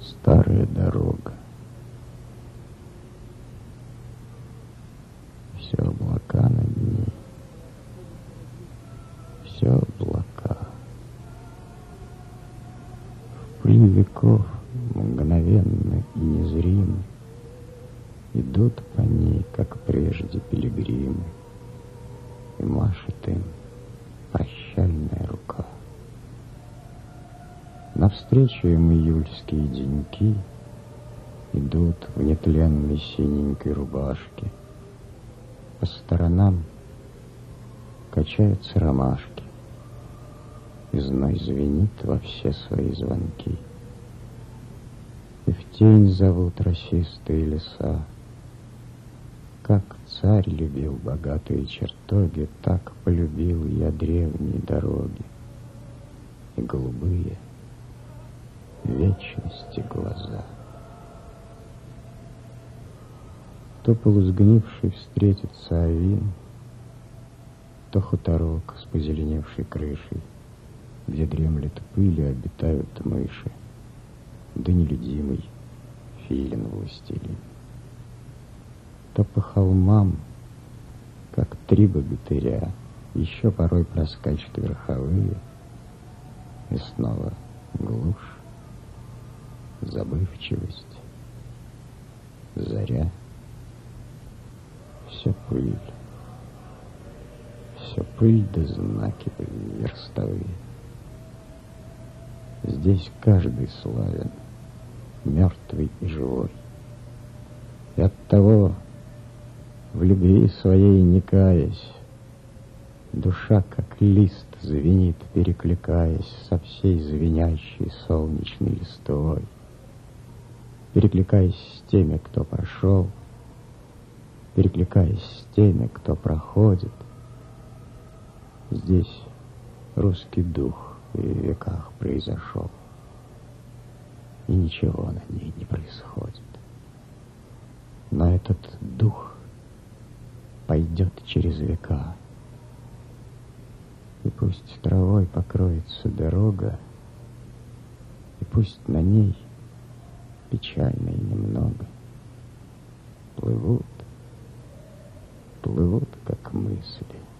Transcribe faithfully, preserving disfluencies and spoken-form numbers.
Старая дорога. Все облака над ней. Все облака. В пыль веков мгновенно и незримо идут по ней, как прежде, пилигримы, и машет им прощальная рука. Навстречу им июльские деньки идут в нетленной синенькой рубашке. По сторонам качаются ромашки, и зной звенит во все свои звонки. И в тень зовут росистые леса. Как царь любил богатые чертоги, так полюбил я древние дороги и голубые вечности глаза. То полусгнивший встретится авин, то хуторок с позеленевшей крышей, где дремлет пыль и обитают мыши, да нелюдимый филин-властелин. То по холмам, как три богатыря, еще порой проскачут верховые, и снова глушь, забывчивость, заря, все пыль, все пыль да знаки верстовые. Здесь каждый славен, мертвый и живой, и оттого в любви своей не каясь, душа, как лист, звенит, перекликаясь со всей звенящей солнечной листвой, перекликаясь с теми, кто прошел, перекликаясь с теми, кто проходит. Здесь русский дух в веках произошел, и ничего на ней не происходит. Но этот дух пойдет через века, и пусть травой покроется дорога, и пусть на ней печально и немного плывут, плывут, как мысли,